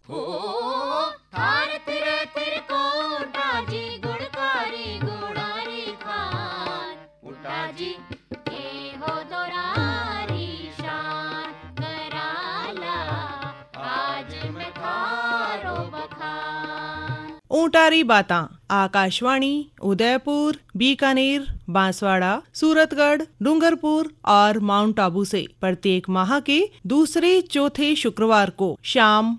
हो थार तिरे तिर कोटा जी गुणकारी गुणारी खान उठा जी ए हो दोरारी शान कराला आज मैं थारो बखान। ऊंटारी बातां आकाशवाणी उदयपुर, बीकानेर, बांसवाड़ा, सूरतगढ़, डूंगरपुर और माउंट आबू से प्रत्येक माह के दूसरे चौथे शुक्रवार को शाम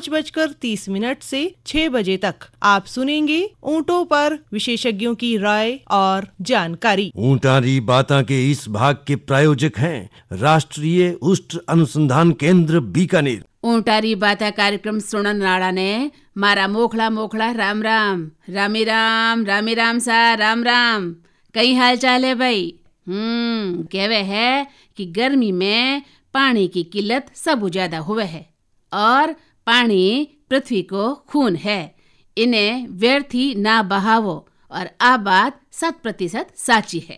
5:30 से 6 बजे तक आप सुनेंगे ऊँटों पर विशेषज्ञों की राय और जानकारी। ऊंटारी बातां के इस भाग के प्रायोजक हैं राष्ट्रीय उष्ट अनुसंधान केंद्र बीकानेर। ऊंटारी बाता कार्यक्रम सुनन नाड़ा ने मारा मोखला मोखला राम राम रामी राम सा राम राम। कई हाल चाल है भाई? कहवे है कि गर्मी में पानी की किल्लत सब ज्यादा हुए है और पानी पृथ्वी को खून है, इन्हें व्यर्थी ना बहावो। और आ बात 100% साची है।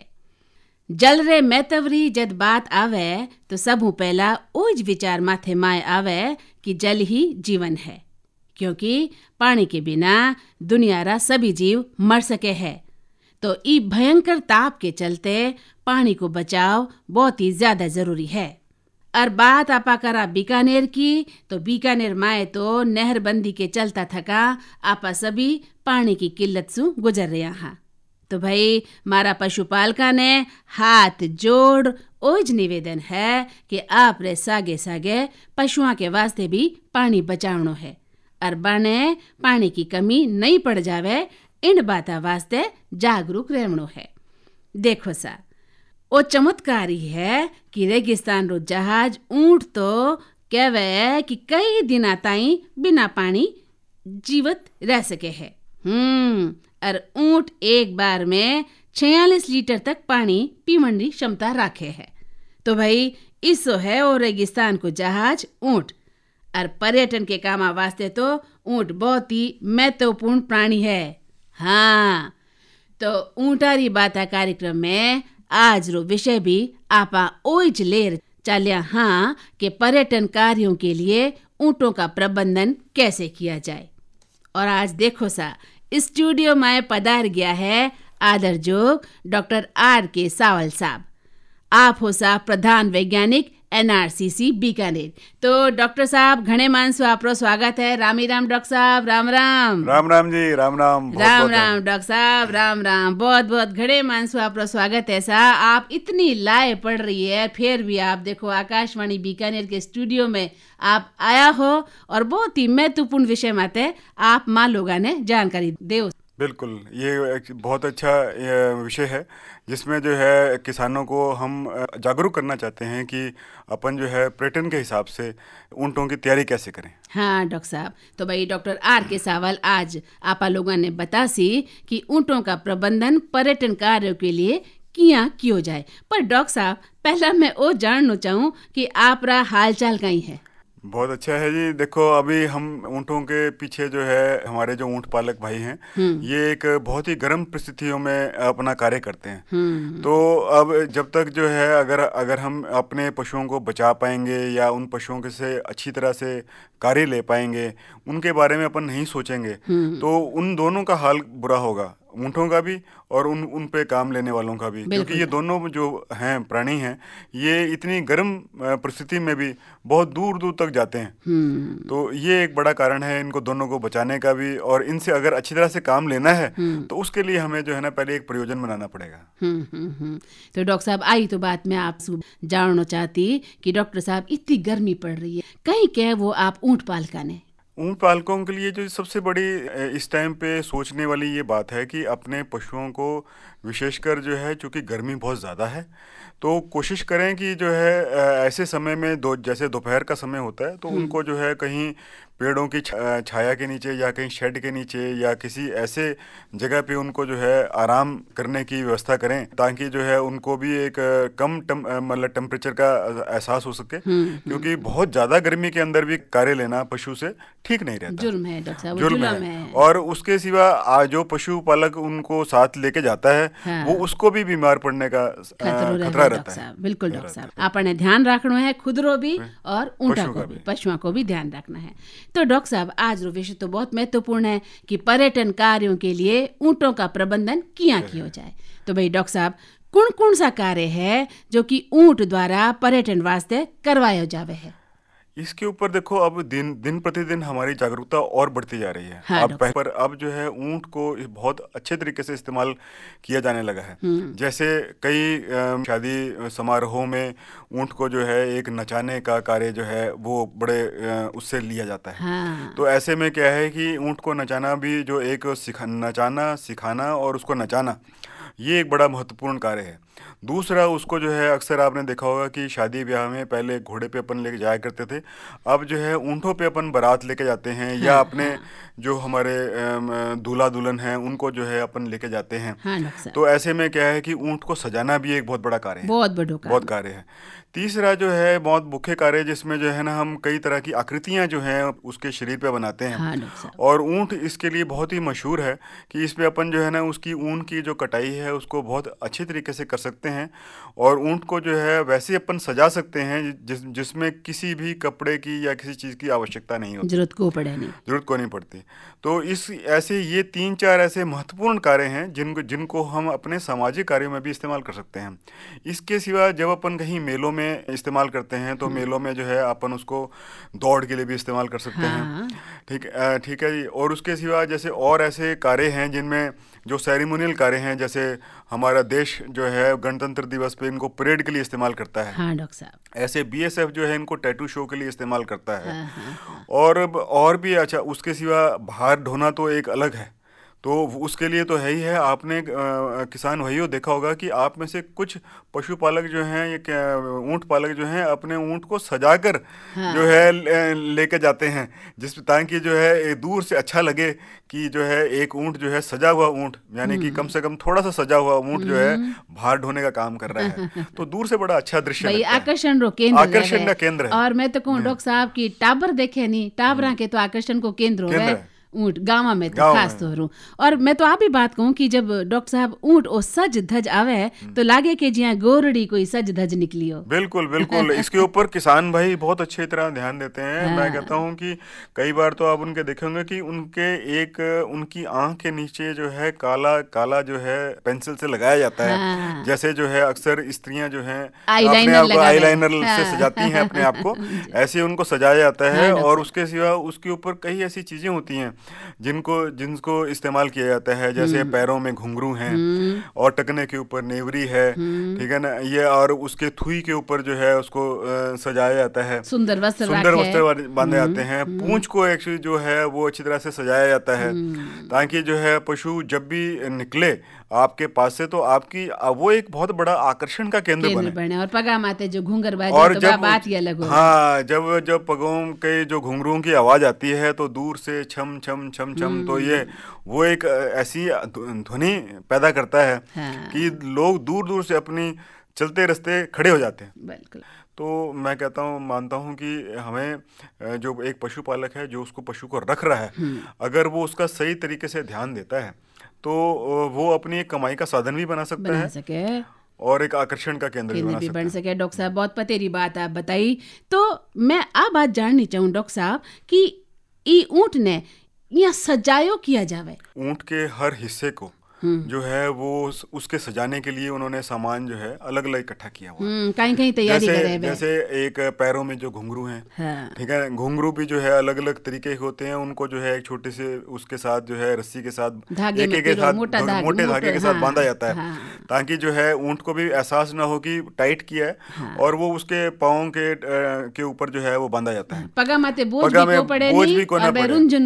जल रे मैतवरी जद बात आवे तो सबू पहला ओज विचार माथे माए आवे कि जल ही जीवन है, क्योंकि पानी के बिना दुनिया रा सभी जीव मर सके है। तो ई भयंकर ताप के चलते पानी को बचाव बहुत ही ज्यादा जरूरी है। और बात आपा करा बीकानेर की, तो बीकानेर माए तो नहरबंदी के चलता थका आपा सभी पानी की किल्लत से गुजर रहे हैं। तो भाई मारा पशुपालका ने हाथ जोड़ ओज निवेदन है कि आप रे सागे सागे पशुओं के वास्ते भी पानी बचावनो है और बने पानी की कमी नहीं पड़ जावे, इन बाता वास्ते जागरूक रहनो है। देखो सा ओ चमत्कारी है कि रेगिस्तान रो जहाज ऊंट तो कहवे कि कई दिना ताई बिना पानी जीवित रह सके है। और ऊंट एक बार में 46 लीटर तक पानी पीवन की क्षमता रखे है। तो भाई इसो है और रेगिस्तान को जहाज ऊंट। और पर्यटन के काम वास्ते तो ऊंट बहुत ही महत्वपूर्ण प्राणी है। हाँ, तो ऊंटारी बाता कार्यक्रम में आज रो विषय भी आपा ओइज लेर चालिया हाँ कि पर्यटन कार्यों के लिए ऊंटों का प्रबंधन कैसे किया जाए। और आज देखो सा स्टूडियो में पधार गया है आदर जोग डॉक्टर R.K. सावल साहब। आप हो सा प्रधान वैज्ञानिक NRCC बीकानेर। तो डॉक्टर साहब घणे मानसो आपरो स्वागत है। रामी राम डॉक्टर साहब, राम राम। राम राम जी, राम राम। राम राम डॉक्टर साहब, राम राम। बहुत बहुत घणे मानसो आपरो स्वागत है सा। आप इतनी लाए पड़ रही है, फिर भी आप देखो आकाशवाणी बीकानेर के स्टूडियो में आप आया हो और बहुत ही महत्वपूर्ण विषय माते आप माँ लोगा ने जानकारी दे। बिल्कुल, ये एक बहुत अच्छा विषय है जिसमें जो है किसानों को हम जागरूक करना चाहते हैं कि अपन जो है पर्यटन के हिसाब से ऊँटों की तैयारी कैसे करें। हाँ डॉक्टर साहब, तो भाई डॉक्टर R.K. सावल आज आपा लोगों ने बतासी कि ऊँटों का प्रबंधन पर्यटन कार्यों के लिए किया क्यों जाए। पर डॉक्टर साहब पहला मैं वो जानना चाहूँ कि आप रा हाल चाल कहीं है? बहुत अच्छा है जी। देखो अभी हम ऊँटों के पीछे जो है हमारे जो ऊँट पालक भाई हैं ये एक बहुत ही गर्म परिस्थितियों में अपना कार्य करते हैं। तो अब जब तक जो है अगर हम अपने पशुओं को बचा पाएंगे या उन पशुओं के से अच्छी तरह से कार्य ले पाएंगे, उनके बारे में अपन नहीं सोचेंगे तो उन दोनों का हाल बुरा होगा, ऊँटों का भी और उन पे काम लेने वालों का भी, क्योंकि ये दोनों जो हैं प्राणी हैं ये इतनी गर्म परिस्थिति में भी बहुत दूर दूर तक जाते हैं। तो ये एक बड़ा कारण है इनको दोनों को बचाने का भी, और इनसे अगर अच्छी तरह से काम लेना है तो उसके लिए हमें जो है ना पहले एक प्रयोजन बनाना पड़ेगा। तो डॉक्टर साहब आई तो बात मैं आपसे जानना चाहती कि डॉक्टर साहब इतनी गर्मी पड़ रही है, कहीं क्या वो आप ऊँट पालका ने ऊँट पालकों के लिए जो सबसे बड़ी इस टाइम पे सोचने वाली ये बात है कि अपने पशुओं को विशेषकर जो है चूँकि गर्मी बहुत ज़्यादा है तो कोशिश करें कि जो है ऐसे समय में जैसे दोपहर का समय होता है तो उनको जो है कहीं पेड़ों की छाया के नीचे या कहीं शेड के नीचे या किसी ऐसे जगह पे उनको जो है आराम करने की व्यवस्था करें, ताकि जो है उनको भी एक कम मतलब टेम्परेचर का एहसास हो सके, क्योंकि बहुत ज़्यादा गर्मी के अंदर भी कार्य लेना पशु से ठीक नहीं रहता। जुर्म है डॉक्टर साहब, जुर्म है। और उसके सिवा जो पशु पालक उनको साथ लेके जाता है हाँ। वो उसको भी बीमार पड़ने का खतरा रहता है। बिल्कुल डॉक्टर साहब, आपने ध्यान रखना है खुदरो भी और ऊँटा को भी, पशुओं को भी ध्यान रखना है। तो डॉक्टर साहब, आज रो विषय तो बहुत महत्वपूर्ण है कि पर्यटन कार्यों के लिए ऊँटों का प्रबंधन किया किया जाए। तो भाई डॉक्टर साहब, कौन कौन सा कार्य है जो कि ऊँट द्वारा पर्यटन वास्ते करवाया जावे है? इसके ऊपर देखो, अब दिन प्रतिदिन हमारी जागरूकता और बढ़ती जा रही है। हाँ, अब जो है ऊँट को बहुत अच्छे तरीके से इस्तेमाल किया जाने लगा है। जैसे कई शादी समारोह में ऊँट को जो है एक नचाने का कार्य जो है वो बड़े उससे लिया जाता है। हाँ। तो ऐसे में क्या है कि ऊँट को नचाना भी जो एक नचाना, सिखाना और उसको नचाना, ये एक बड़ा महत्वपूर्ण कार्य है। दूसरा, उसको जो है अक्सर आपने देखा होगा कि शादी ब्याह में पहले घोड़े पे अपन लेके जाया करते थे, अब जो है ऊँटों पे अपन बारात लेके जाते हैं, या अपने जो हमारे दूल्हा दुल्हन हैं उनको जो है अपन लेके जाते हैं। तो ऐसे में क्या है कि ऊँट को सजाना भी एक बहुत बड़ा कार्य है, बहुत कार्य है। तीसरा जो है बहुत मुख्य कार्य, जिसमें जो है ना हम कई तरह की आकृतियां जो हैं उसके शरीर पे बनाते हैं। और ऊँट इसके लिए बहुत ही मशहूर है कि इस पे अपन जो है ना उसकी ऊन की जो कटाई है उसको बहुत अच्छे तरीके से कर सकते हैं, और ऊँट को जो है वैसे अपन सजा सकते हैं जिसमें किसी भी कपड़े की या किसी चीज़ की आवश्यकता नहीं होती, जरूरत को नहीं पड़ती। तो ये 3-4 ऐसे महत्वपूर्ण कार्य हैं जिनको हम अपने सामाजिक कार्यों में भी इस्तेमाल कर सकते हैं। इसके सिवा जब अपन कहीं मेलों में इस्तेमाल करते हैं तो मेलों में जो है अपन उसको दौड़ के लिए भी इस्तेमाल कर सकते हैं। ठीक है जी। और उसके सिवा जैसे और ऐसे कार्य हैं जिनमें जो सेरेमोनियल कार्य हैं, जैसे हमारा देश जो है गणतंत्र दिवस पे इनको परेड के लिए इस्तेमाल करता है। हाँ डॉक्टर साहब। ऐसे BSF जो है इनको टैटू शो के लिए इस्तेमाल करता है। और भी अच्छा, उसके सिवा भार ढोना तो एक अलग है, तो उसके लिए तो है ही है। आपने किसान भाइयों देखा होगा कि आप में से कुछ पशुपालक जो हैं, ये ऊँट पालक जो हैं, अपने ऊँट को सजाकर जो है लेके जाते हैं, ताकि जो है दूर से अच्छा लगे कि जो है एक ऊँट जो है सजा हुआ ऊँट, यानी कि कम से कम थोड़ा सा सजा हुआ ऊँट जो है भार ढोने का काम कर रहा है। तो दूर से बड़ा अच्छा दृश्य लगता है। आकर्षण का केंद्र है। और मैं तो कहूँ डॉक्टर साहब की टाबर देखे नहीं, टाबरा के तो आकर्षण को केंद्र है ऊँट, गाँव में तो खास तौर। और मैं तो आप ही बात कहूँ कि जब डॉक्टर साहब ऊँट और सज धज आवे तो लागे कि जिया गोरड़ी कोई सज धज निकली हो। बिल्कुल इसके ऊपर किसान भाई बहुत अच्छी तरह ध्यान देते हैं। मैं कहता हूँ कि कई बार तो आप उनके देखेंगे कि उनकी आंख के नीचे जो है काला जो है पेंसिल से लगाया जाता है। जैसे जो है अक्सर स्त्रियां जो है आईलाइनर से सजाती हैं अपने आप को, ऐसे उनको सजाया जाता है। और उसके सिवा उसके ऊपर कई ऐसी चीजें होती हैं जिनको इस्तेमाल किया जाता है, जैसे पैरों में घुंघरू हैं और टकने के ऊपर नेवरी है, ठीक है ना, ये, और उसके थुई के ऊपर जो है उसको सजाया जाता है, सुंदर वस्त्र बांधे जाते हैं। पूंछ को एक्चुअली जो है वो अच्छी तरह से सजाया जाता है, ताकि जो है पशु जब भी निकले आपके पास से तो आपकी वो एक बहुत बड़ा आकर्षण का केंद्र बने। और पगा माते जो घुंघर बाजे, और तो बात ही अलग हो। हाँ, जब पगों के जो घुंघरुओं की आवाज आती है तो दूर से छम छम छम छम, तो वो एक ऐसी ध्वनि पैदा करता है कि लोग दूर दूर से अपनी चलते रास्ते खड़े हो जाते हैं। बिल्कुल। तो मैं मानता हूँ कि हमें जो एक पशुपालक है जो उसको पशु को रख रहा है, अगर वो उसका सही तरीके से ध्यान देता है तो वो अपनी एक कमाई का साधन भी बना सकता है और एक आकर्षण का केंद्र भी बन सके। डॉक्टर साहब, बहुत पतेरी बात आप बताई। तो मैं आ बात जाननी चाहूँ डॉक्टर साहब कि ई ऊँट ने यहाँ सजायो किया जावे। ऊँट के हर हिस्से को जो है वो उसके सजाने के लिए उन्होंने सामान जो है अलग अलग इकट्ठा किया हुआ है। कहीं तैयारी करे। जैसे एक पैरों में जो घुंघरू हैं, ठीक है, घुंघरू भी जो है अलग अलग तरीके के होते हैं। उनको जो है एक छोटे से उसके साथ जो है रस्सी के साथ मोटे धागे के साथ बांधा जाता है, ताकि जो है ऊँट को भी एहसास ना हो कि टाइट किया है, और वो उसके पाँव के ऊपर जो है वो बांधा जाता है। पगा माते बोझ भी को ना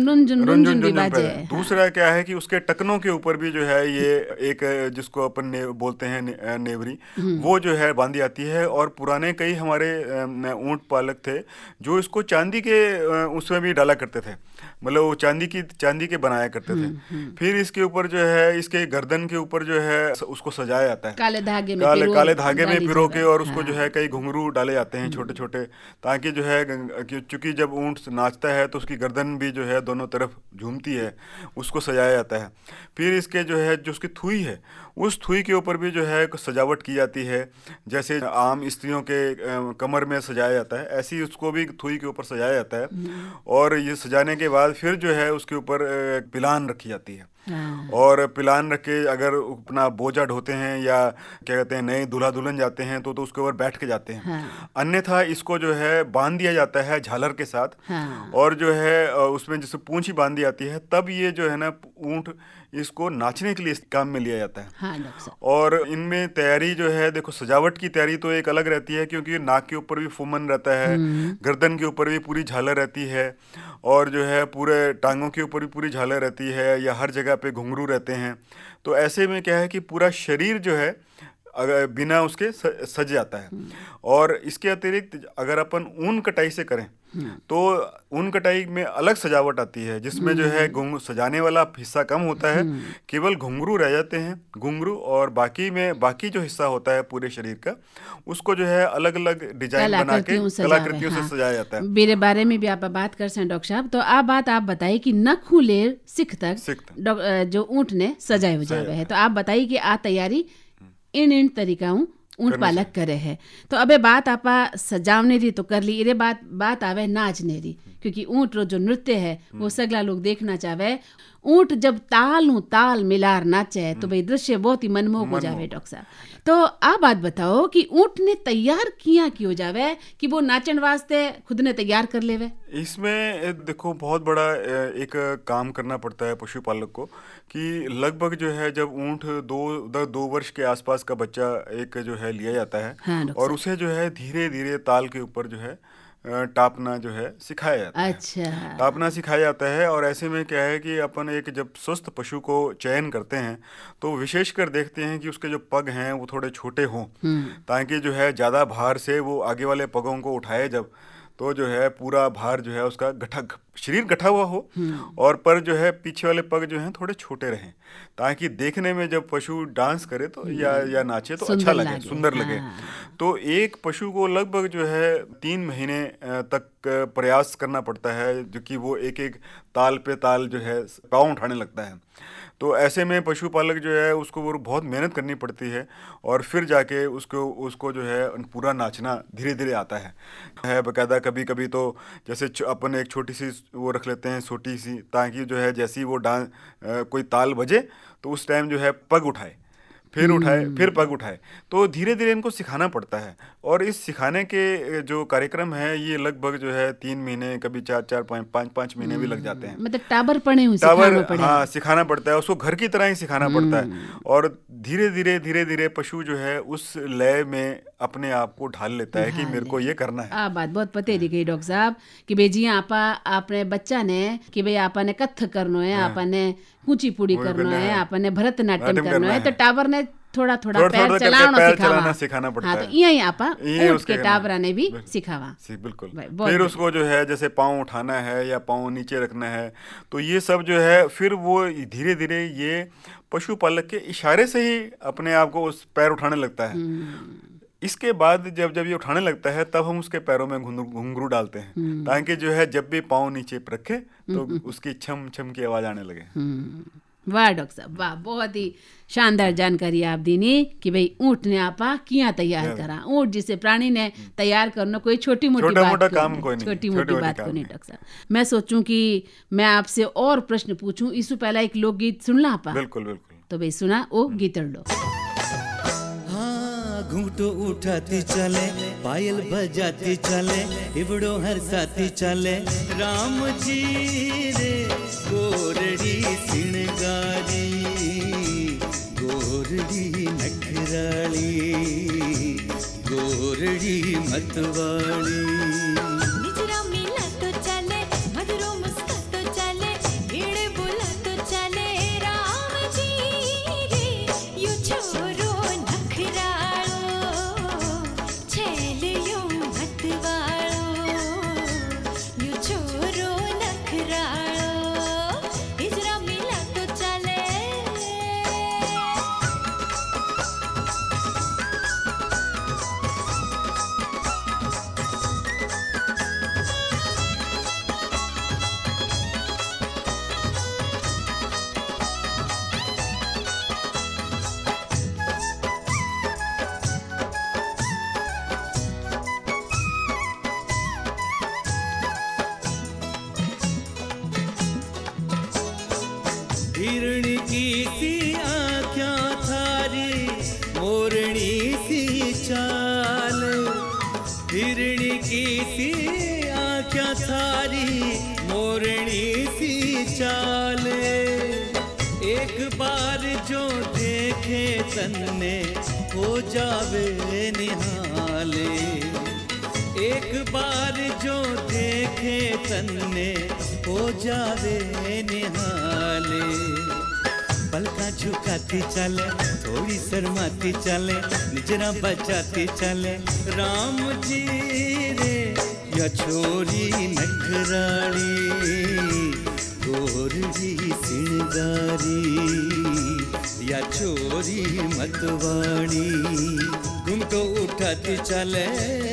पड़े। दूसरा क्या है कि उसके टकनों के ऊपर भी जो है ये एक जिसको अपन बोलते हैं नेवरी, वो जो है बांधी जाती है। और पुराने कई हमारे ऊँट पालक थे जो इसको चांदी के उसमें भी डाला करते थे, मतलब वो चांदी के बनाया करते थे। फिर इसके ऊपर जो है इसके गर्दन के ऊपर जो है उसको सजाया जाता है काले धागे में पिरो के, और उसको जो है कई घुंघरू डाले जाते हैं छोटे छोटे, ताकि जो है क्योंकि जब ऊँट नाचता है तो उसकी गर्दन भी जो है दोनों तरफ झूमती है, उसको सजाया जाता है। फिर इसके जो है है जो उसकी थुई है, उस थुई के ऊपर भी जो है सजावट की जाती है। जैसे आम स्त्रियों के कमर में सजाया जाता है, ऐसे ही उसको भी थुई के ऊपर सजाया जाता है। और ये सजाने के बाद फिर जो है उसके ऊपर पिलान रखी जाती है। और पिलान रख के अगर अपना बोझा ढोते हैं या क्या कहते हैं नए दूल्हा दुल्हन जाते हैं तो उसके ऊपर बैठ के जाते हैं। अन्यथा इसको जो है बांध दिया जाता है झालर के साथ। और जो है उसमें जैसे पूंछ ही बांध दी जाती है, तब ये जो है ना ऊंट इसको नाचने के लिए इस काम में लिया जाता है। और इनमें तैयारी जो है, देखो सजावट की तैयारी तो एक अलग रहती है, क्योंकि नाक के ऊपर भी फुमन रहता है, गर्दन के ऊपर भी पूरी झालर रहती है, और जो है पूरे टांगों के ऊपर भी पूरी झालर रहती है, या हर जगह पे घुंघरू रहते हैं। तो ऐसे में क्या है कि पूरा शरीर जो है अगर बिना उसके सज जाता है। और इसके अतिरिक्त अगर अपन ऊन कटाई से करें तो ऊन कटाई में अलग सजावट आती है, जिसमें जो है सजाने वाला हिस्सा कम होता है, केवल घुंघरू रह जाते हैं, घुंघरू, और बाकी जो हिस्सा होता है पूरे शरीर का, उसको जो है अलग अलग डिजाइन बना के कलाकृतियों से सजाया जाता है। मेरे बारे में भी आप बात कर सकते हैं डॉक्टर साहब। तो आप बताइए कि नखू लेर सिख तक जो ऊँट ने सजाए हुए है, तो आप बताइए कि आ तैयारी इन तरीकाओं ऊँट पालक करे है। तो अबे बात आपा सजावने री तो कर ली, इरे बात आवे नाचने री, क्योंकि ऊँट रो जो नृत्य है वो सगला लोग देखना चाहे। ऊँट जब ताल मिलार नाचे तो भाई दृश्य बहुत ही मनमोहक हो जावे। डॉक्टर साहब, तो आप बात बताओ कि ऊँट ने तैयार क्यों जावे कि वो नाचन वास्ते खुद ने तैयार कर लेवे? इसमें देखो बहुत बड़ा एक काम करना पड़ता है पशुपालक को, कि लगभग जो है जब ऊँट 2 वर्ष के आसपास का बच्चा एक जो है लिया जाता है, हाँ, और उसे जो है धीरे धीरे ताल के ऊपर जो है टापना जो है सिखाया जाता है। अच्छा। टापना सिखाया जाता है। और ऐसे में क्या है कि अपन एक जब स्वस्थ पशु को चयन करते हैं तो विशेषकर देखते हैं कि उसके जो पग हैं वो थोड़े छोटे हों, ताकि जो है ज़्यादा भार से वो आगे वाले पगों को उठाए जब, तो जो है पूरा भार जो है उसका शरीर गठा हुआ हो, और पर जो है पीछे वाले पग जो हैं थोड़े छोटे रहें, ताकि देखने में जब पशु डांस करे तो या नाचे तो अच्छा लगे, सुंदर लगे। तो एक पशु को लगभग जो है 3 महीने तक प्रयास करना पड़ता है, जो कि वो एक एक ताल पे ताल जो है पाँव उठाने लगता है। तो ऐसे में पशुपालक जो है उसको वो बहुत मेहनत करनी पड़ती है, और फिर जाके उसको जो है पूरा नाचना धीरे धीरे आता है बकायदा। कभी कभी तो जैसे अपन एक छोटी सी वो रख लेते हैं, छोटी सी, ताकि जो है जैसे ही वो कोई ताल बजे तो उस टाइम जो है पग उठाए, फिर उठाए, फिर पग उठाए। तो धीरे धीरे इनको सिखाना पड़ता है। और इस सिखाने के जो कार्यक्रम है ये लगभग जो है 3 महीने, कभी 4 5 महीने भी लग जाते हैं। मतलब टाबर पड़े हुए सिखाना पड़ेगा। हाँ, सिखाना पड़ता है, उसको घर की तरह ही सिखाना पड़ता है। और धीरे धीरे पशु जो है उस लय में अपने आप को ढाल लेता है कि मेरे को ये करना है। बात बहुत पते दी गई डॉक्टर साहब कि भाई जी आपने बच्चा ने कि भाई आपने कथक करना है, आपने कुचिपुड़ी करना है, आपने भरतनाट्यम करना है, तो टावर ने थोड़ा पैर चलाना सिखाना पड़ता है। हाँ, तो यही आपा ऊँट के टावरा ने भी सिखावा। बिल्कुल। फिर उसको जो है जैसे पाँव उठाना है या पाँव नीचे रखना है, तो ये सब जो है फिर वो धीरे धीरे ये पशुपालक के इशारे से ही अपने आप को उस पैर उठाने लगता है। इसके बाद जब ये उठाने लगता है तब हम उसके पैरों में घुंघरू डालते हैं, ताकि जो है जब भी पाँव नीचे रखे तो उसकी छम छम की आवाज आने लगे। वाह डॉक्टर साहब, वाह, बहुत ही शानदार जानकारी आप दीनी कि भाई ऊँट ने आपा किया तैयार करा। ऊँट जिसे प्राणी ने तैयार करना कोई छोटी मोटी बात को नहीं। डॉक्टर साहब, मैं सोचूं कि मैं आपसे और प्रश्न पूछूं, इससे पहला एक लोकगीत सुनला आपा? बिल्कुल। तो भाई सुना ओ गीतड़ लो। घूंटो उठाती चले, पायल बजाती चले, इबड़ो हरसाती चले, राम जी रे गोरड़ी सिणगारी, गोरड़ी नखराली, गोरड़ी मतवाली। हिरणी की सी आँख्याँ थारी मोरनी सी चाल, हिरणी की सी आँख्याँ थारी मोरनी सी चाल, एक बार जो देखे तन्ने हो जावे निहाले, एक बार जो देखे तन्ने हो जावे निहाले। पलका झुकाती चले थोड़ी शर्माती चले निजरा बचाती चले राम जी रे, या छोरी नखराली गोरजी सिंगारी, या छोरी मतवाणी घुमटो उठाती चले।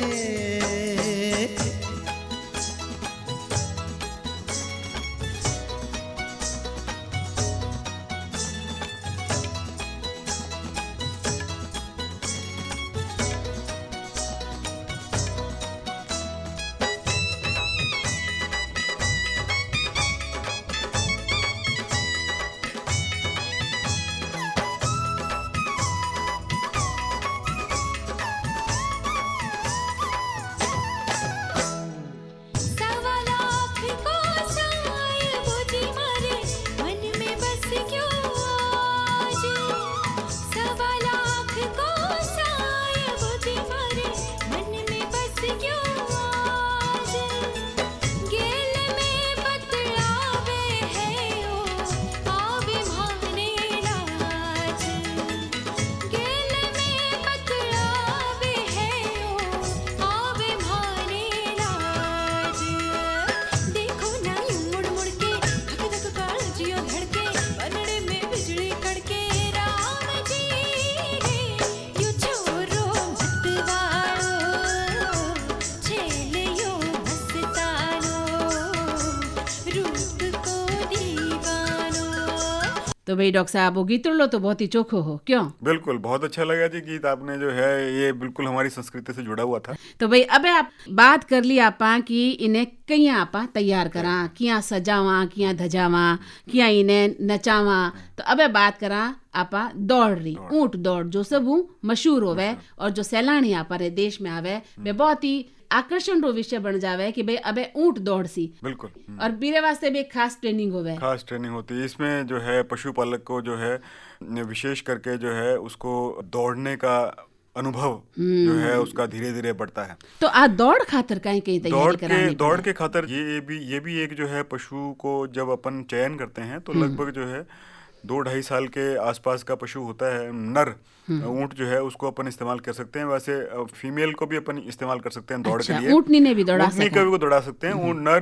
तो भाई डॉक्टर साहब वो गीत लो तो बहुत ही चोखो हो, क्यों? बिल्कुल, बहुत अच्छा लगा जी गीत आपने जो है ये बिल्कुल हमारी संस्कृति से जुड़ा हुआ था। तो भाई अबे आप बात कर ली आपा कि इन्हें कहीं आपा तैयार करा, किया सजावा, किया धजावा, किया इन्हें नचावा। तो अबे बात करा आपा दौड़ रही, ऊंट दौड़ जो सब मशहूर होवे और जो सैलानी आपा रे देश में आवे वे बहुत ही आकर्षण रो विषय बन जावे कि भाई अबे ऊंट दौड़ सी। बिल्कुल। और बीरे वास्ते भी एक खास ट्रेनिंग होवे, खास ट्रेनिंग होती है इसमें जो है पशुपालक को जो है विशेष करके जो है उसको दौड़ने का अनुभव जो है उसका धीरे धीरे बढ़ता है। तो आ दौड़ खातर कहीं कहीं तैयारी करानी दौड़ के खातर ये भी एक जो है पशु को जब अपन चयन करते हैं तो लगभग जो है 2-2.5 साल के आसपास का पशु होता है, नर ऊंट जो है उसको अपन इस्तेमाल कर सकते हैं। वैसे फीमेल को भी अपन इस्तेमाल कर सकते हैं दौड़ के लिए। ऊंटनी ने भी दौड़ा सकते हैं, ऊंटनी को भी दौड़ा सकते हैं। नर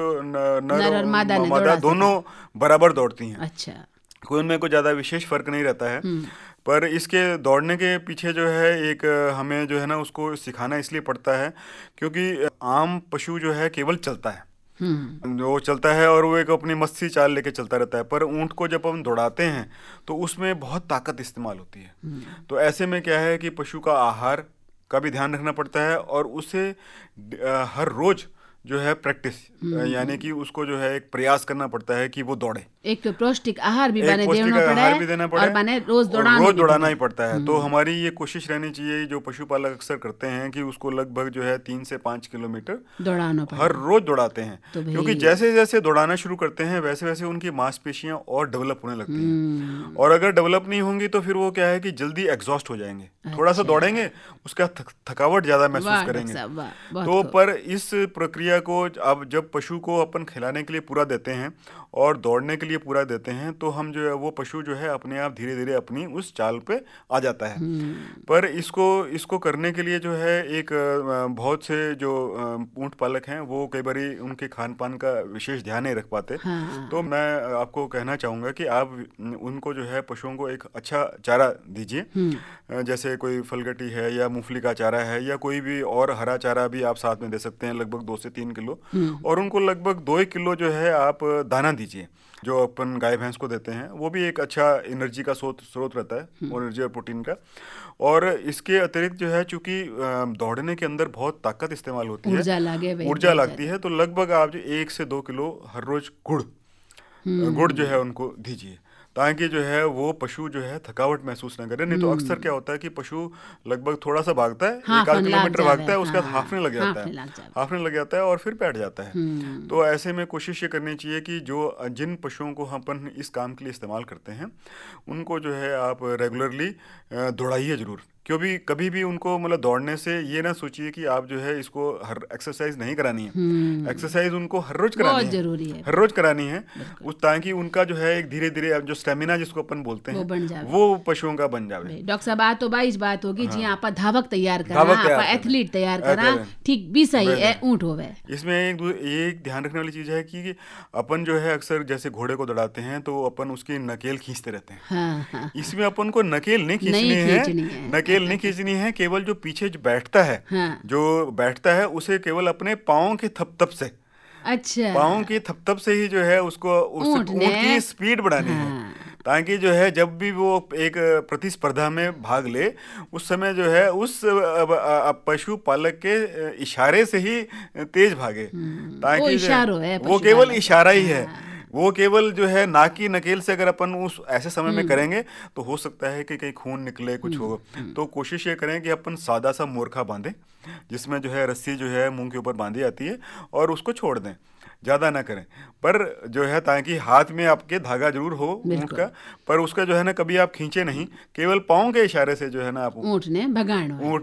और मादा दोनों बराबर दौड़ती हैं। अच्छा, कोई उनमें कोई ज्यादा विशेष फर्क नहीं रहता है। पर इसके दौड़ने के पीछे जो है एक हमें जो है ना उसको सिखाना इसलिए पड़ता है क्योंकि आम पशु जो है केवल चलता है, वो चलता है और वो एक अपनी मस्ती चाल लेके चलता रहता है। पर ऊंट को जब हम दौड़ाते हैं तो उसमें बहुत ताकत इस्तेमाल होती है। तो ऐसे में क्या है कि पशु का आहार का भी ध्यान रखना पड़ता है और उसे हर रोज जो है प्रैक्टिस यानी कि उसको जो है एक प्रयास करना पड़ता है कि वो दौड़े। एक तो पौष्टिक आहार भी देना पड़े और बने रोज दौड़ाना ही पड़ता है। तो हमारी ये कोशिश रहनी चाहिए जो पशुपालक अक्सर करते हैं कि उसको लगभग जो है 3 से 5 किलोमीटर दौड़ाना हर रोज दौड़ाते हैं। क्योंकि जैसे जैसे दौड़ाना शुरू करते हैं वैसे वैसे उनकी मांसपेशियां और डेवलप होने लगती हैं और अगर डेवलप नहीं होंगी तो फिर वो क्या है कि जल्दी एग्जॉस्ट हो जाएंगे। थोड़ा सा दौड़ेंगे उसका थकावट ज्यादा महसूस करेंगे। तो पर इस प्रक्रिया को अब जब पशु को अपन खिलाने के लिए पूरा देते हैं और दौड़ने के लिए पूरा देते हैं तो हम जो है वो पशु जो है अपने आप धीरे धीरे अपनी उस चाल पे आ जाता है। पर इसको करने के लिए जो है एक बहुत से जो ऊंट पालक हैं वो कई बार उनके खान पान का विशेष ध्यान नहीं रख पाते। तो मैं आपको कहना चाहूँगा कि आप उनको जो है पशुओं को एक अच्छा चारा दीजिए, जैसे कोई फलगटी है या मूंगफली का चारा है या कोई भी और हरा चारा भी आप साथ में दे सकते हैं, लगभग 2 से 3 किलो। और उनको लगभग 2 किलो जो है आप दाना दीजिए जो अपन गाय भैंस को देते हैं। वो भी एक अच्छा एनर्जी का स्रोत रहता है, एनर्जी और प्रोटीन का। और इसके अतिरिक्त जो है चूंकि दौड़ने के अंदर बहुत ताकत इस्तेमाल होती है, ऊर्जा लगती है, तो लगभग आप जो 1 से 2 किलो हर रोज गुड़ जो है उनको दीजिए। ताकि जो है वो पशु जो है थकावट महसूस ना करे। नहीं तो अक्सर क्या होता है कि पशु लगभग थोड़ा सा भागता है, 1-8 किलोमीटर भागता है, उसके बाद हांफने लग जाता है और फिर बैठ जाता है। तो ऐसे में कोशिश ये करनी चाहिए कि जो जिन पशुओं को हम अपन इस काम के लिए इस्तेमाल करते हैं उनको जो है आप रेगुलरली दौड़ाइए जरूर। क्योंकि कभी भी उनको मतलब दौड़ने से ये ना सोचिए कि आप जो है इसको हर एक्सरसाइज नहीं करानी है। एक्सरसाइज उनको हर रोज करानी है, जरूरी है, हर रोज करानी है ताकि उनका जो है एक धीरे धीरे जो स्टेमिना जिसको अपन बोलते हैं वो पशुओं का बन जावे। डॉक्टर साहब बात तो बाईस बात होगी जी, आप धावक तैयार करा, एथलीट तैयार करा, ठीक भी सही है, ऊंट होवे। इसमें एक ध्यान रखने वाली चीज है कि अपन जो है अक्सर जैसे घोड़े को दौड़ाते हैं तो अपन उसकी नकेल खींचते रहते हैं। इसमें अपन को नकेल नहीं खींचनी है, नकेल नहीं खींचनी है, केवल जो पीछे जो बैठता है उसे केवल अपने पाँव के थपथप से, अच्छा, पाँव की थपथप से ही जो है उसको ऊंट की स्पीड बढ़ानी है, ताकि जो है जब भी वो एक प्रतिस्पर्धा में भाग ले उस समय जो है उस पशु पालक के इशारे से ही तेज भागे। ताकि वो केवल इशारा ही है, वो केवल जो है नाक की नकेल से अगर अपन उस ऐसे समय में करेंगे तो हो सकता है कि कहीं खून निकले, कुछ हो। तो कोशिश ये करें कि अपन सादा सा मोरखा बांधें जिसमें जो है रस्सी जो है मुंह के ऊपर बांधी जाती है और उसको छोड़ दें, ज़्यादा ना करें, पर जो है ताकि हाथ में आपके धागा जरूर हो ऊँट का, पर उसका जो है ना कभी आप खींचे नहीं, केवल पाँव के इशारे से जो है ना आप ऊँट ने भगाना है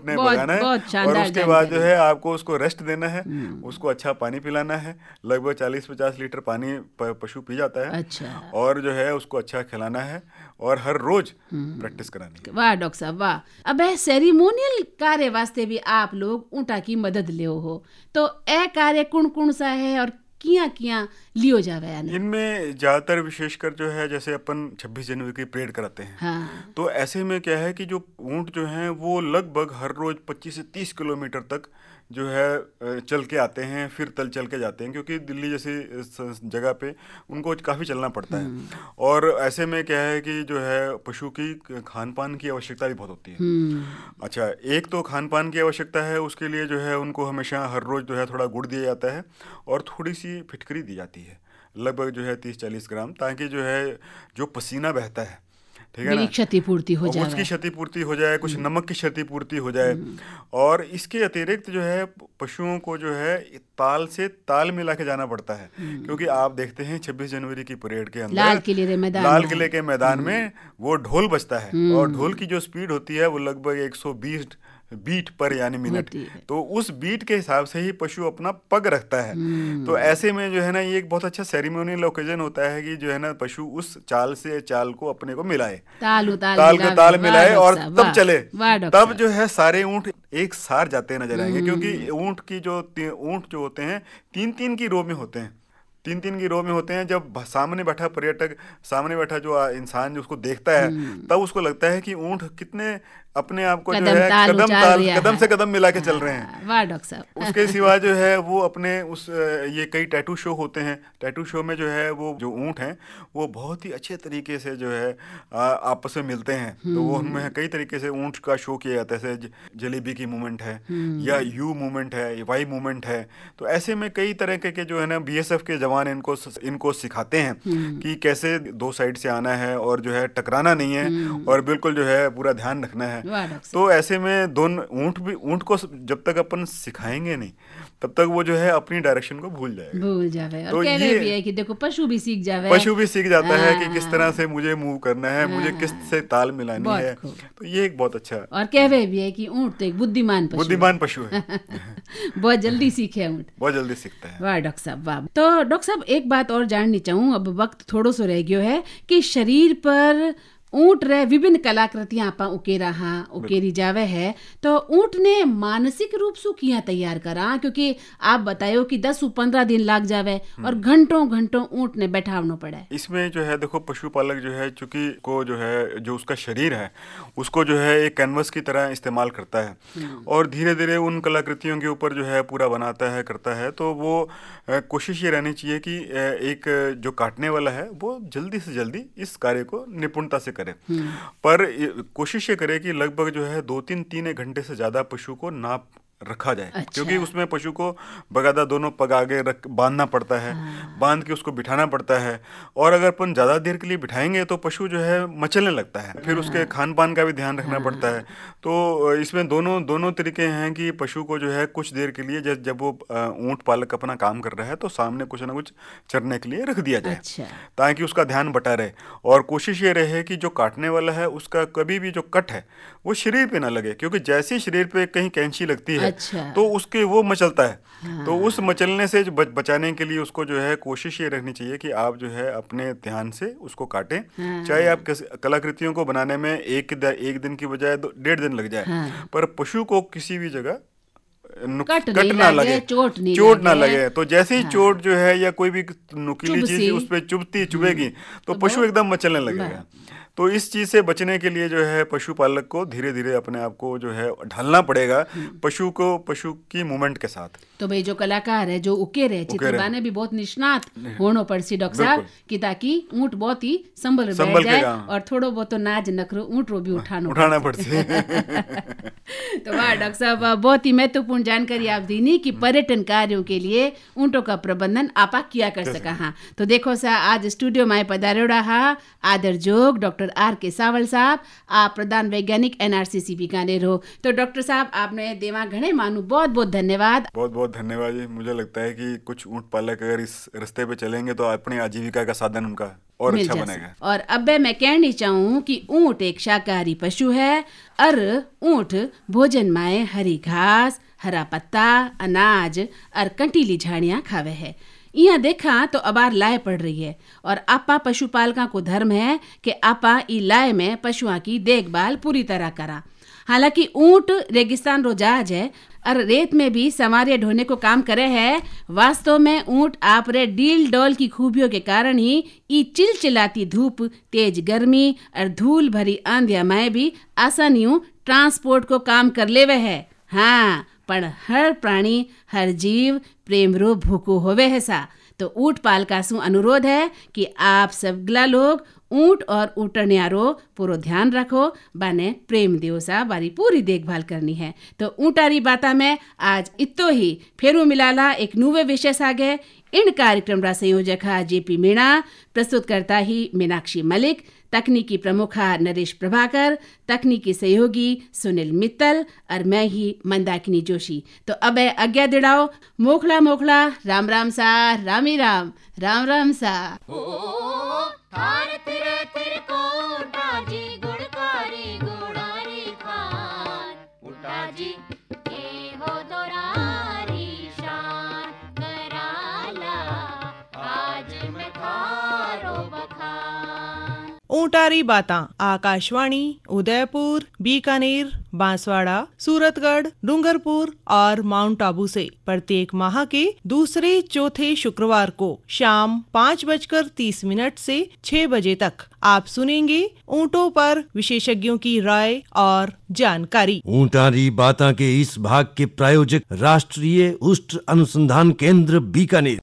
और उसके बाद जो है आपको उसको रेस्ट देना है, उसको अच्छा पानी पिलाना है। लगभग 40-50 लीटर पानी पशु पी जाता है। अच्छा। और जो है उसको अच्छा खिलाना है और हर रोज प्रैक्टिस करानी है। वाह डॉक्टर साहब वाह। अब सेरेमोनियल कार्य वास्ते भी आप लोग ऊँटा की मदद ले हो, तो ए कार्य कौन सा है और किया लियो जावे? इनमें ज्यादातर विशेषकर जो है जैसे अपन 26 जनवरी की परेड कराते हैं। हाँ। तो ऐसे में क्या है कि जो ऊंट जो हैं वो लगभग हर रोज 25 से 30 किलोमीटर तक जो है चल के आते हैं, फिर चल के जाते हैं, क्योंकि दिल्ली जैसी जगह पे उनको काफ़ी चलना पड़ता है। और ऐसे में क्या है कि जो है पशु की खान पान की आवश्यकता भी बहुत होती है। अच्छा, एक तो खान पान की आवश्यकता है, उसके लिए जो है उनको हमेशा हर रोज़ जो है थोड़ा गुड़ दिया जाता है और थोड़ी सी फिटकरी दी जाती है, लगभग जो है 30-40 ग्राम, ताकि जो है जो पसीना बहता है, ठीक है ना, क्षतिपूर्ति हो जाए, उसकी क्षतिपूर्ति हो जाए, कुछ नमक की क्षतिपूर्ति हो जाए। और इसके अतिरिक्त जो है पशुओं को जो है ताल से ताल मिला के जाना पड़ता है, क्योंकि आप देखते हैं 26 जनवरी की परेड के अंदर लाल किले के मैदान में वो ढोल बजता है और ढोल की जो स्पीड होती है वो लगभग 120 बीट पर यानी मिनट, तो उस बीट के हिसाब से ही पशु अपना पग रखता है। तो ऐसे में जो है ना ये एक बहुत अच्छा सेरेमोनियल ओकेजन होता है कि जो है ना पशु उस चाल से चाल को अपने को मिलाए, ताल मिलाए और तब चले, तब जो है सारे ऊंट एक सार जाते नजर आएंगे। क्योंकि ऊंट जो होते हैं 3-3 की रो में होते हैं, 3-3 की रो में होते हैं। जब सामने बैठा पर्यटक, सामने बैठा जो इंसान जो उसको देखता है, तब उसको लगता है कि ऊंट कितने अपने आप को जो है कदम से कदम मिला के चल रहे हैं। वाह डॉक्टर साहब। उसके सिवा जो है वो अपने उस ये कई टैटू शो होते हैं, टैटू शो में जो है वो जो ऊंट हैं वो बहुत ही अच्छे तरीके से जो है आपस में मिलते हैं। तो वो उनमें कई तरीके से ऊंट का शो किया जाता है, जैसे जलेबी की मूवमेंट है या यू मूवमेंट है, वाई मूवमेंट है। तो ऐसे में कई तरह के जो है ना BSF के जवान इनको सिखाते हैं कि कैसे दो साइड से आना है और जो है टकराना नहीं है और बिल्कुल जो है पूरा ध्यान रखना है। तो ऐसे में दोनों ऊंट को जब तक अपन सिखाएंगे नहीं तब तक वो जो है अपनी डायरेक्शन को भूल जाए। तो ये भी है कि देखो पशु भी सीख जाता है कि किस तरह से मुझे मूव करना है, मुझे किस से ताल मिलानी है। तो ये एक बहुत अच्छा और कहवे भी है कि ऊंट तो एक बुद्धिमान पशु है। बहुत जल्दी सीखे ऊंट, बहुत जल्दी सीखता है। वाह डॉक्टर साहब वाह। तो डॉक्टर साहब एक बात और जाननी चाहूँ, अब वक्त थोड़ो सो रह गयो है, कि शरीर पर ऊंट रे विभिन्न कलाकृतियां आपा उकेरी जावे है, तो ऊंट ने मानसिक रूप से किया तैयार करा? क्योंकि आप बतायो कि 10-15 दिन लाग जावे और घंटों ऊंट ने बैठावनो पड़े। इसमें जो है देखो पशुपालक जो है चूंकि को जो है जो उसका शरीर है उसको जो है एक कैनवस की तरह इस्तेमाल करता है और धीरे धीरे उन कलाकृतियों के ऊपर जो है पूरा बनाता है, करता है। तो वो कोशिश ये रहनी चाहिए कि एक जो काटने वाला है वो जल्दी से जल्दी इस कार्य को निपुणता से करे, पर कोशिश ये करे कि लगभग जो है 2-3 घंटे से ज़्यादा पशु को ना रखा जाए। अच्छा। क्योंकि उसमें पशु को बकायदा दोनों पग आगे रख बांधना पड़ता है, बांध के उसको बिठाना पड़ता है, और अगर अपन ज़्यादा देर के लिए बिठाएंगे तो पशु जो है मचलने लगता है, फिर उसके खान पान का भी ध्यान रखना पड़ता है। तो इसमें दोनों तरीके हैं कि पशु को जो है कुछ देर के लिए जब वो ऊँट पालक अपना काम कर रहा है तो सामने कुछ ना कुछ चरने के लिए रख दिया जाए। अच्छा। ताकि उसका ध्यान बटा रहे, और कोशिश ये रहे कि जो काटने वाला है उसका कभी भी जो कट है वो शरीर पे ना लगे, क्योंकि जैसे ही शरीर पे कहीं कैंची लगती है अच्छा। तो उसके वो मचलता है। तो उस मचलने से जो बचाने के लिए उसको जो है कोशिश ये रखनी चाहिए कि आप जो है अपने ध्यान से उसको काटें। चाहे आप कलाकृतियों को बनाने में एक दिन की बजाय 1.5 दिन लग जाए, पर पशु को किसी भी जगह कट ना लगे, चोट ना लगे। तो जैसे ही चोट जो है या कोई भी नुकीली चीज उस पर चुभेगी तो पशु एकदम मचलने लगेगा। तो इस चीज से बचने के लिए जो है पशुपालक को धीरे धीरे अपने आप को जो है ढलना पड़ेगा पशु की मूवमेंट के साथ। तो भाई जो कलाकार है, जो उकेर है, चित्र बनाने भी बहुत निष्णात होना पड़सी डॉक्टर साहब, कि ताकि ऊँट बहुत ही संभल जाए और थोड़ो बहुत तो नाज नखरो ऊँट रो भी उठाना पड़से। तो वाह डॉक्टर साहब, बहुत ही महत्वपूर्ण जानकारी आप दी कि पर्यटन कार्यों के लिए ऊँटों का प्रबंधन आपा किया कर सका। हाँ, तो देखो सा आज स्टूडियो में पधारेड़ा हा आदर जोग डॉक्टर आर के सावल साहब, आप प्रधान वैज्ञानिक NRCC बीकानेर हो। तो डॉक्टर साहब आपने देवा घणे मानू बहुत बहुत धन्यवाद। बहुत बहुत धन्यवाद जी। मुझे लगता है कि कुछ ऊँट पालक अगर इस रास्ते पे चलेंगे तो अपनी आजीविका का साधन उनका और अच्छा बनेगा। और अब मैं कहनी चाहूँ कि ऊँट एक शाकाहारी पशु है और ऊँट भोजन में हरी घास, हरा पत्ता, अनाज और कंटीली झाड़ियाँ खावे है। यहाँ देखा तो अबार लाए पड़ रही है, और आपा पशुपालका को धर्म है कि आपा ई लाए में पशुओं की देखभाल पूरी तरह करा। हालांकि ऊँट रेगिस्तान रो जहाज है और रेत में भी समारे ढोने को काम करे है। वास्तव में ऊँट आप रे डील डोल की खूबियों के कारण ही ई चिलचिलाती धूप, तेज गर्मी और धूल भरी आंधिया में भी आसानियों ट्रांसपोर्ट को काम कर लेवे है। हाँ, पर हर प्राणी, हर जीव प्रेम रो भूखो होवे है सा। तो ऊँट पालका सु अनुरोध है कि आप सबगला लोग ऊँट और ऊँटनियारो पूरो ध्यान रखो, बाने प्रेम दियो सा, बारी पूरी देखभाल करनी है। तो ऊँटारी बाता में आज इतो ही फेरू मिलाला एक नूवे विषय सागे। इन कार्यक्रम रा संयोजक JP मीणा, प्रस्तुत करता ही मीनाक्षी मलिक, तकनीकी प्रमुखा नरेश प्रभाकर, तकनीकी सहयोगी सुनील मित्तल और मैं ही मंदाकिनी जोशी। तो अब आज्ञा दिड़ाओ, मोखला मोखला, राम राम सा, रामी राम, राम राम सा। थार तिर को ताजी गुड़कारी गुड़ारी खान उठाजी ए हो दोरारी शान कराला आज मैं थारो बखान। ऊँटारी बातां आकाशवाणी उदयपुर, बीकानेर, बांसवाड़ा, सूरतगढ़, डूंगरपुर और माउंट आबू से प्रत्येक माह के दूसरे चौथे शुक्रवार को शाम 5:30 से 6 बजे तक आप सुनेंगे ऊँटों पर विशेषज्ञों की राय और जानकारी। ऊँटारी बातां के इस भाग के प्रायोजक राष्ट्रीय उष्ट अनुसंधान केंद्र बीकानेर।